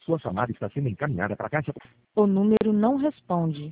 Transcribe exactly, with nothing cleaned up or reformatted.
Sua chamada está sendo encaminhada para a caixa. O número não responde.